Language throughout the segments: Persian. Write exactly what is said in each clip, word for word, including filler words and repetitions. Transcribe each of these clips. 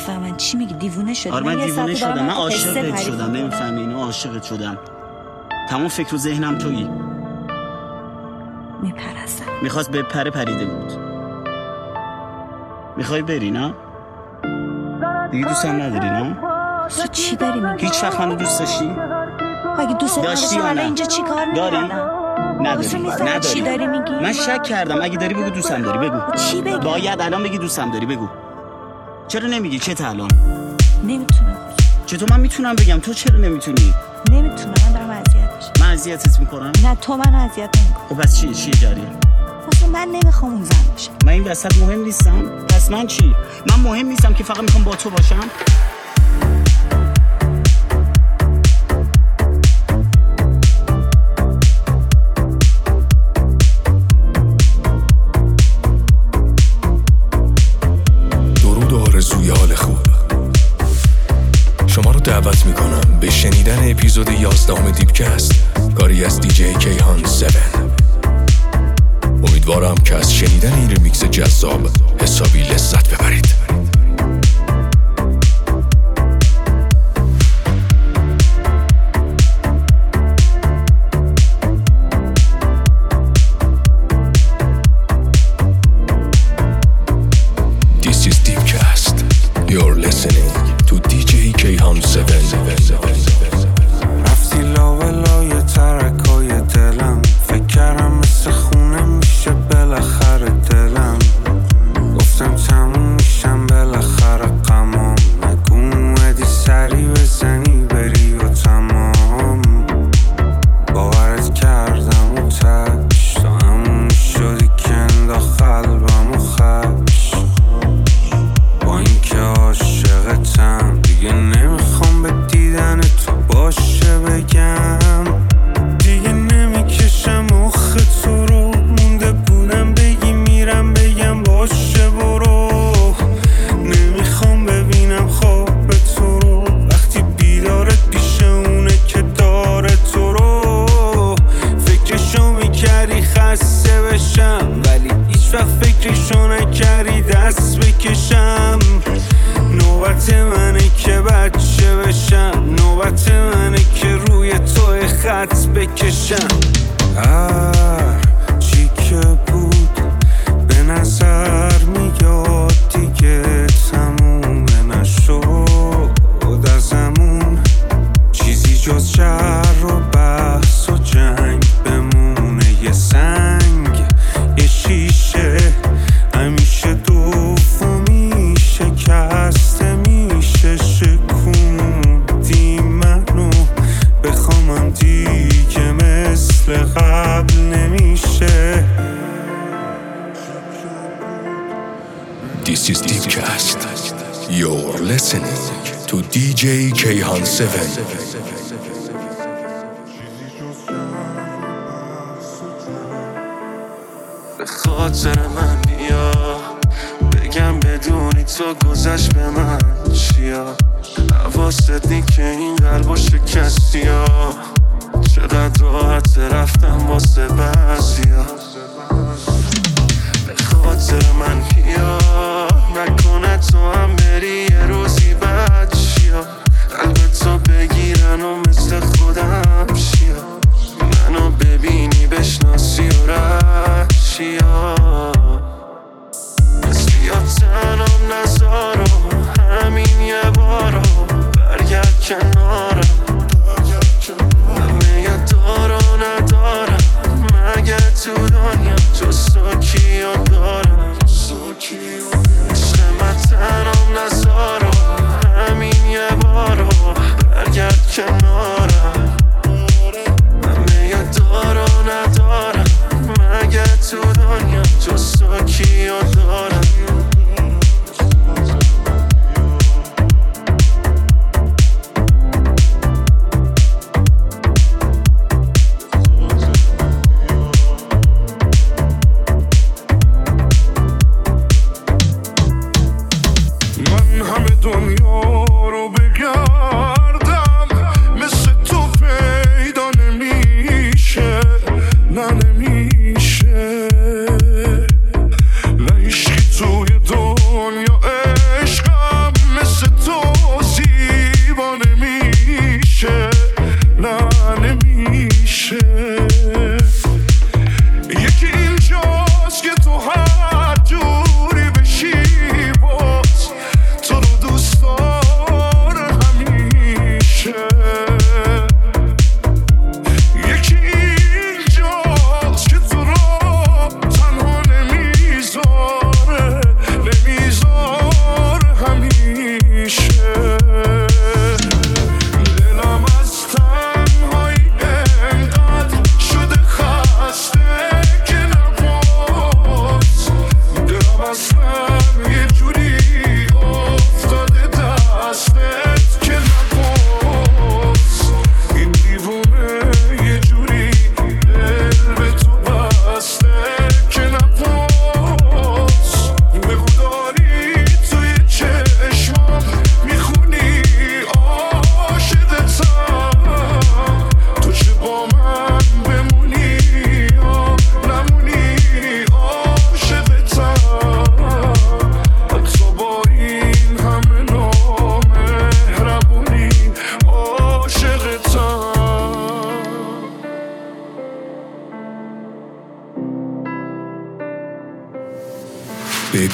نمیفهمن چی میگی، دیوونه شدی؟ آره من دیوونه شدم، من عاشقت شدم، نمیفهمی اینو، عاشقت شدم. تمام فکر و ذهنم تویی. میپرستم. میخواست به پره پریده بود. میخوای بری نه؟ دیگه دوستم نداری نه؟ تو چی داری میگی؟ هیچ وقت منو دوست داشتی؟ اگه دوست داشتی یا نه؟ اینجا چی کار داری؟ نداری. نداری. چی داری میگی؟ من شک کردم، اگه داری بگو دوستم داری، بگو. چی بگی؟ باید الان بگی دوستم داری، بگو. چرا نمیگی؟ چه تا الان؟ نمیتونم. چطور من میتونم بگم، تو چرا نمیتونی؟ نمیتونم، من دارم اذیت میشم. من اذیتت میکنم؟ نه تو من اذیت نمیکنی. خب پس چی؟ چی جریان؟ اصلا من نمیخوام اون زن باشم. من این وسط مهم نیستم؟ پس من چی؟ من مهم نیستم که فقط میخوام با تو باشم؟ درود و آرزوی حال خوب. شما رو دعوت میکنم به شنیدن اپیزود یازدهم دیپکست کاری از دیجی کیهان هفت. امیدوارم که از شنیدن این ریمیکس جذاب حسابی لذت ببرید. This is Deepcast. You're listening to دی جی کیهان هفت. رفتی لاولای ترکای دلم، فکر کردم مثل خونه میشه بالاخره دلم. گفتم تموم میشم بالاخره غمام، نگو اومدی سری بزنی بری و تمام. باورت کردم و تش تا همون شدی که انداخت قلبم و خش. با اینکه عاشقتم دیگه نمیخوام به دیدن تو باشه بگم. دیگه نمیکشم مخ تو رو، مونده بودم بگی میرم بگم باشه برو. نمیخوام ببینم خواب تو رو، وقتی بیدارت پیش اونه که داره تو رو. فکرشو میکردی خسته بشم، ولی هیچ وقت فکرشو نکردی دست بکشم. نوبت منه که بچه بشم، نوبت منه که روی تو خط بکشم. هر چی که بود به نظر میاد دیگه تمومه نشد ازمون. چیزی جز شر و بحث و جنگ بمونه، یه سنگ یه شیشه همیشه دومی شکسته میشه. شکوندی منو بخوامم دیگه مثل قبل نمیشه. This is Deepcast. You're listening to دی جی کیهان هفت. به خاطر من بیا بگم بدونی تو گذشت به من چیا. حواست نی که این قلبو شکستی ها، چقدر راحت رفتم واسه بعضیا. به خاطر من بیا نکنه تو هم بری یه روزی بعد چیا. قلبتو بگیرن و مثل خودم شیا، منو ببینی بشناسی و رد شیا. بس بیا تنم نذارو همین یه بارو، برگرد کنارم. همه یه دارو ندارم مگه تو دنیا، جز تو کیو دارم. عشق من تنم نذارو همین یه بارو، برگرد کنارم. همه یه دارو ندارم مگه تو دنیا، جز تو کیو دارم. من همه دنیا رو بگردم، مثل تو پیدا نمیشه، نه نمیشه. نه عشقی توی دنیا عشقم مثل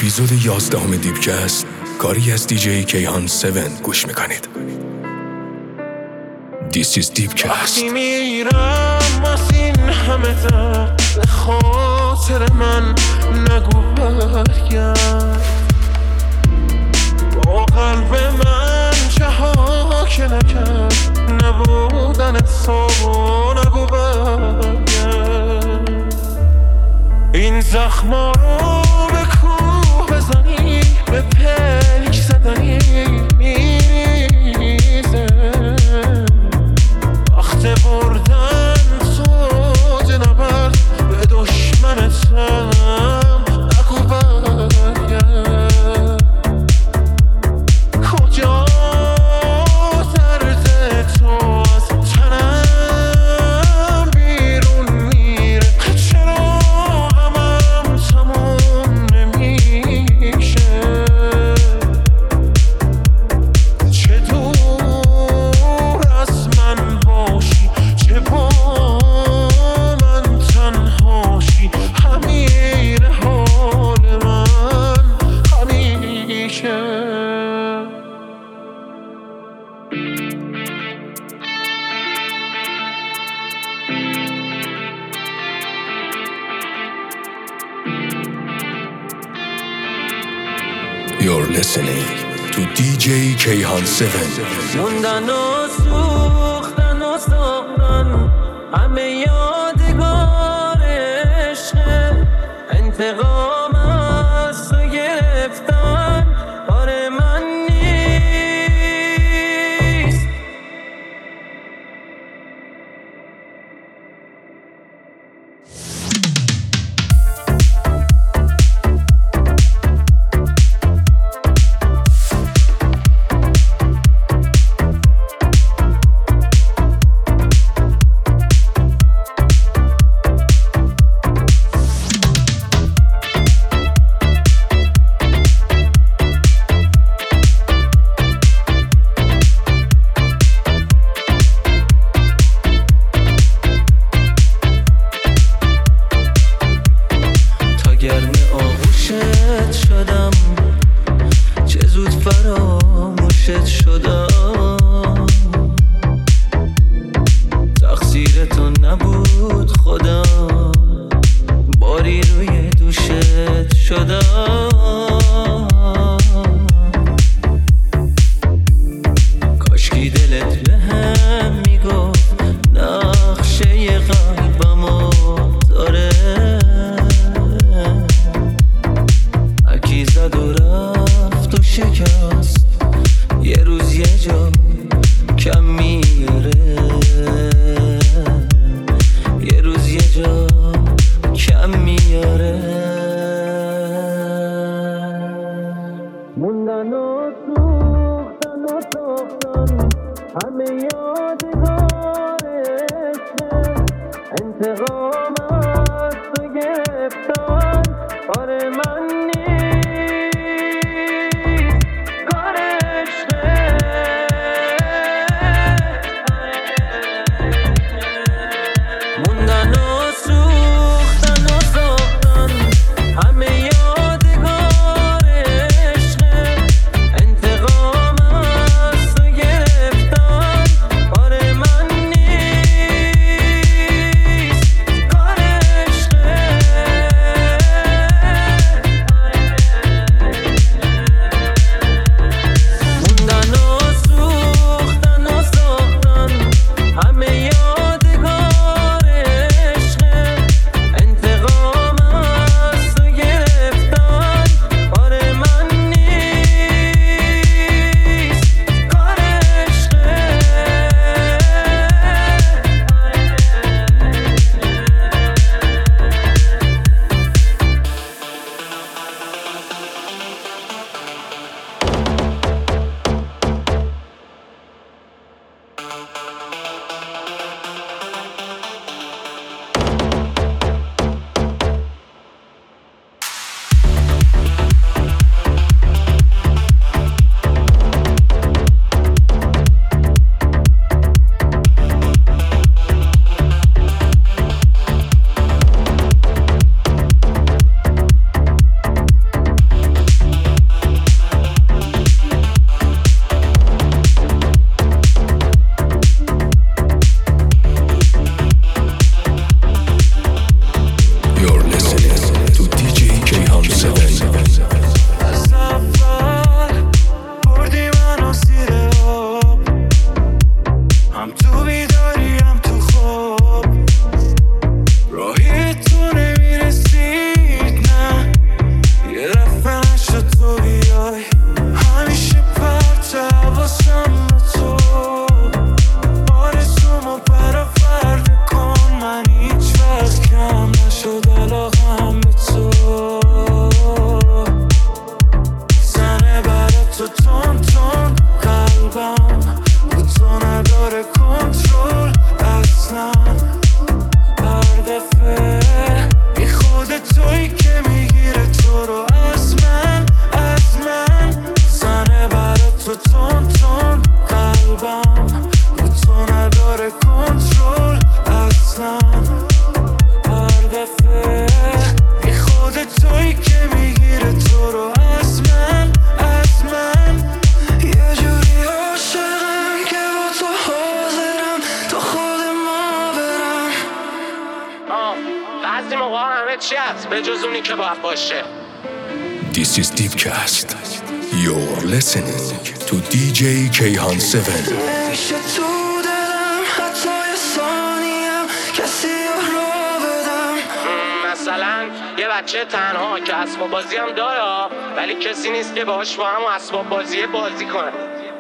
اپیزود یازدهم دیپکست کاری از دیجی کیهان هفت گوش میکنید. This is دیپکست. وقتی میرم از این همه درد به خاطر من نگو برگرد، با قلب من چه ها که نکرد نبودنت سو نگو برگرد. این زخما رو به کوه بزنی به پلک زدنی میریزه، وقت بردن سوج نبرد به دشمنتم نگو برگرد. کجا درد تو از تنم بیرون میره، چرا غمم تموم نمیشه، چه دور از من باشی چه با من تنهاشی، همین حال من همیشه. You're listening to دیجی کیهان هفت. موندن و سوختن و ساختن همه یادگار عشق، انتقام از تو گرفتن کار من نیست. تا گرم آغوشت شدم چه زود فراموشت شدم، تقصیر تو نبود خدا باری روی دوشت شدم. کاشکی دلت به هم میگفت نقشه قلبمو داره، هرکی زد و رفت و شکست یه روز یه جا کم میاره، یه روز یه جا کم میاره. موندن و سوختن و ساختن همه یادگار عشق، انتقام از تو گرفتن کار من نیست، کار عشقه. موندن و سوختن و ساختن همه یادگار عشق، انتقام از تو گرفتن کار من نیست، کار تو تون تون قلبم با تو نداره کنترل اصلا هر دفعه بی خود توی که میگیره تو رو از من از من زنه برای تو تون تون قلبم با تو نداره کنترل اصلا هر دفعه بی خود توی که میگیره تو رو از من از من یه جوری عاشقم که با تو حاضرم تا خود ما برم بعضی موقع همه چی هست به جز اونی که باید باشه. This is Deepcast. You're listening to دی جی کیهان هفت. نمیشه تو دلم حتی یه ثانیم کسی رو بدم. مثلا یه بچه تنها که اسباب بازی هم داره ولی کسی نیست که باهاش با هم اسباب بازی بازی کنه.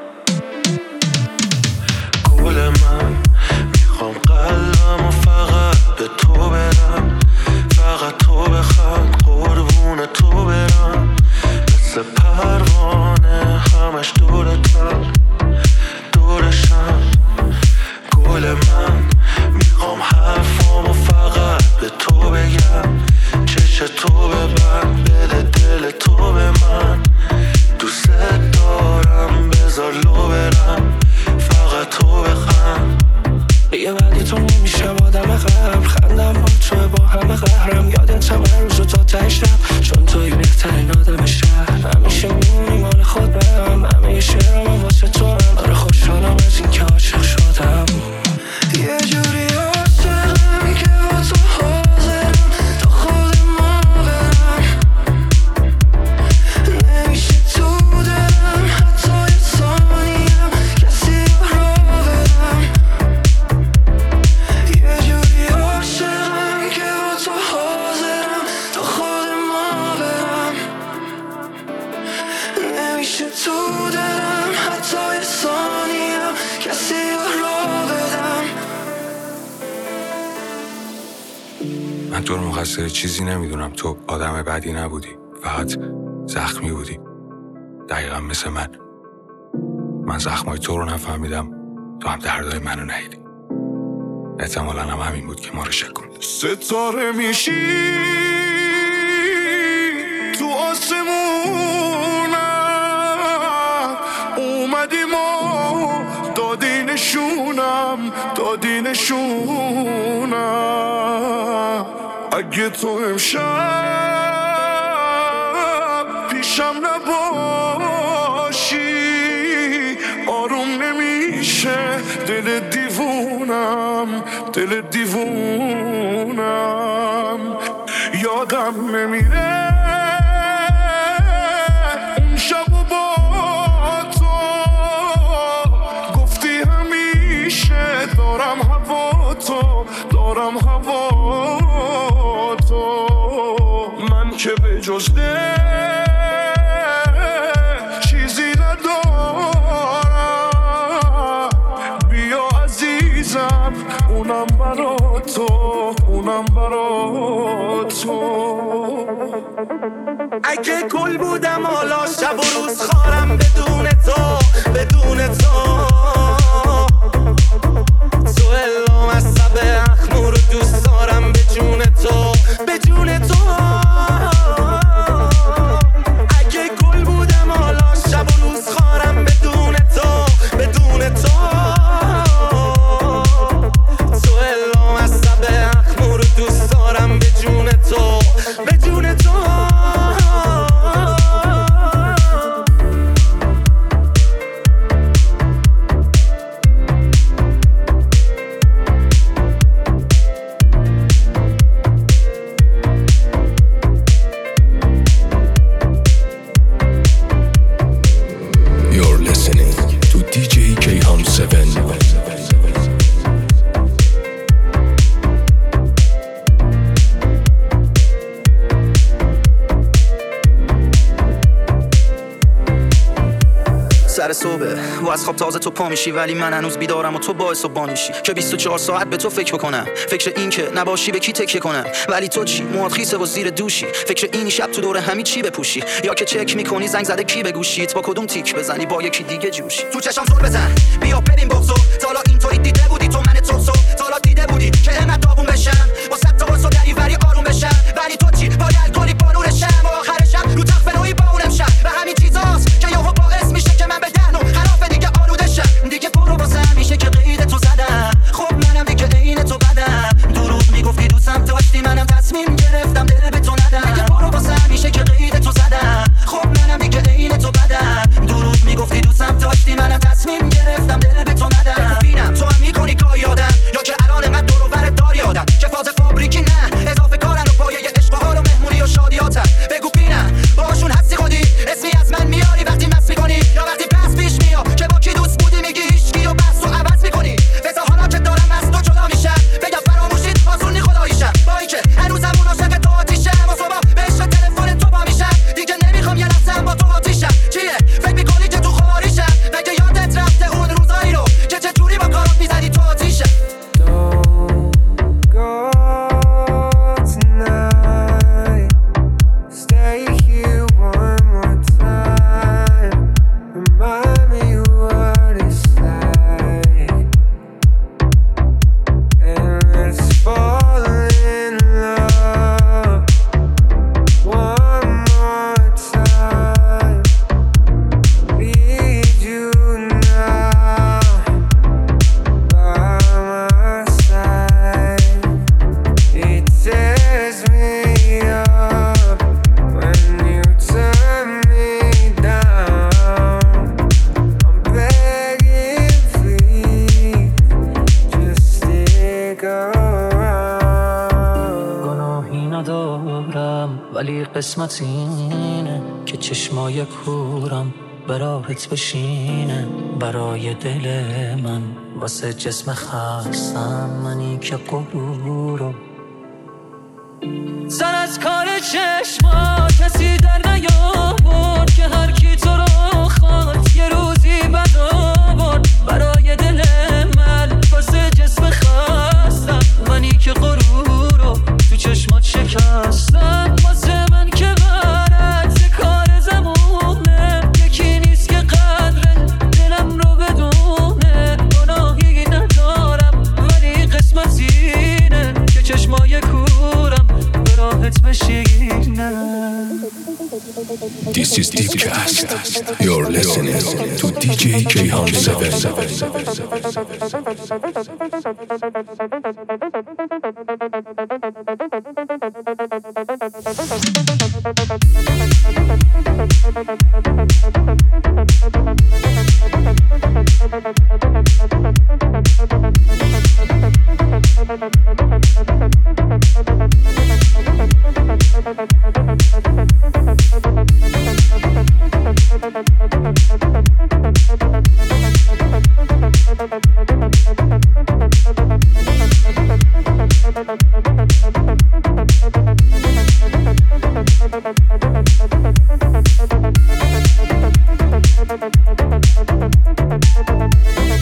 گل من میخوام قلبم و فقط به تو برم فقط تو بخند قربون تو برم مثل پروانه همش دورتم دورشم گل من میخوام حرفامو فقط به تو بگم چش تو ببند بده دل تو به من دوست دارم بذار لو برم فقط تو بخند یه ولی تو نمیشه آدم قبل خندم با تو با همه قهرم یادتم هر روز و تا ته شب چون توی بهترین آدم شهر همیشه میمونی مال خود برم همه یه شعرم واسه تو هم آره خوشحالم از این که عاشق شدم یه جوری عاشقم که با تو حاضرم تا خود ما برم نمیشه تو دلم حتی یه ثانیم کسی رو بدم یه جوری عاشقم که با تو حاضرم تا خود ما برم نمیشه تو دلم حتی یه ثانیم کسی رو بدم من تو رو مقصر چیزی نمیدونم. تو آدم بدی نبودی، فقط زخمی بودی، دقیقا مثل من. من زخمای تو رو نفهمیدم، تو هم دردای منو ندیدی. احتمالاً هم همین بود که ما رو شکوند. ستاره میشی تو آسمونم اومدی ما دادی نشونم دادی نشونم اگه تو امشب پیشم نباشی آروم نمیشه دل دیوونم دل دیوونم یادم نمیره اون شب و با تو گفتی همیشه دارم هوا تو دارم هوا تو من که به جز ده چیزی ندارم بیا عزیزم اونم برا تو اونم برا تو اگه گل بودم حالا شب و روز خارم بدون تو بدون تو تو الام از سب اخمو رو دوست دارم به جون تو به جون تو اگه گل بودم حالا شب و روز خارم بدون تو بدون تو تو الام از سب اخمو رو دوست دارم به جون تو به جون تو سر صبح و از خواب تازه تو پا میشی، ولی من هنوز بیدارم و تو باعث و بانیشی که بیست و چهار ساعت به تو فکر بکنم، فکر این که نباشی به کی تکیه کنم. ولی تو چی؟ موهات خیسه و زیر دوشی، فکر این شب تو دور همی چی بپوشی، یا که چک میکنی زنگ زده کی به گوشیت، با کدوم تیک بزنی با یکی دیگه جوشی. تو چشام زل بزن بیا بریم بغضو، تا حالا اینطوری دیده بودی تو من توسو، تا حالا دیده بودی که همت داغون بشم با صد تا قرص دری وری آروم بشم. ولی تو چی؟ با الکلی بارونشم و آخرشم رو تخت بنوی باونم شم. و همین چیزاست که یهو باعث میشه که من به دهنو خلاف دیگه آلوده شم. دیگه برو واسه میشه که قید تو زدم، خب منم دیگه عین تو بدم. دروغ میگفتی دوستم داشتی، منم تصمیم گرفتم دل به تو ندم. دیگه برو واسه میشه که قید تو زدم، خب منم دیگه عین تو بدم. دروغ میگفتی دوستم داشتی، منم تصمیم گرفتم دل به تو ندم. ببینم تو هم میکنی کار یادم، یا که الان من دور و بر دار یادم که فاز فابریکی نه اضافه کارن و پایه عشق و حال و مهمونی و شادیاتم. بگو بینم باشون هستی خودی، اسمی از من میاری وقتی مس میکنی، یا وقتی پس پیش میا که با کی دوست بودی میگی هیچکی و بس و عوض میکنی. بذار حالا که دارم از تو جدا میشم بگم فراموشید آسونی خداییشم، با این که هنوزم اون عاشق تو آتیشم و صبح به عشق تلفن تو با میشم. دیگه نمیخوام یه لحظه با تو آتیشم. چیه فکر میکنی که تو خواریشم؟ مگه یادت رفته اون روزایی رو که چه جوری با کارات میزدی تو آتیشم؟ قسمت اینه که چشمای کورم براهت بشینه، برای دل من واسه جسم خستم منی که غرورو سر از کار چشما کسی در نیاورد که هر کی تو رو خواد یه روزی بد آورد. برای دل من واسه جسم خستم منی که غرورو تو چشمات شکستم. واسه من که غرض کار زمونه، یکی نیست که قدر دلم رو بدونه. گناهی ندارم ولی قسمت اینه که چشمای کورم به راحت بشینه. This is Deepcast. You're listening to دی جی Jayhan seven. We'll be right back.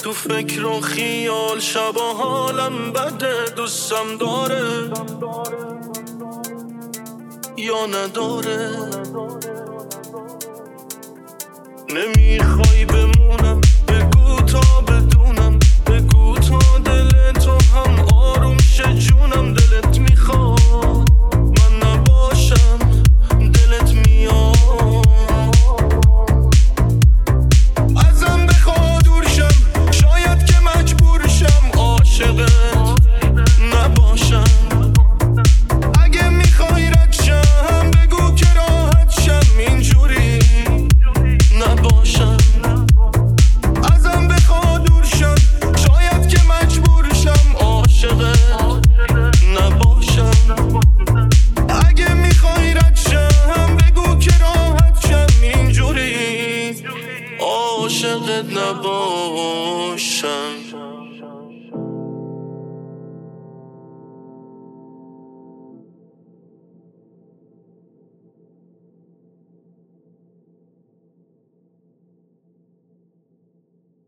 تو فکر و خیال شبا حالم بده، دوستم داره یا نداره. نمیخوای بمونم بگو تا بدونم، بگو تا دل تو هم آروم شه جونم. دلت میخواد من نباشم، دلت میاد ازم بخواد دور شم، شاید که مجبور شم عاشقت نباشم. اگه میخوای رد شم بگو که راحت شم، اینجوری نباشم. ازم بخواد دور شم، شاید که مجبور شم عاشقت نباشم. اگه میخوای رد شم بگو که راحت شم، اینجوری عاشقت نباشم.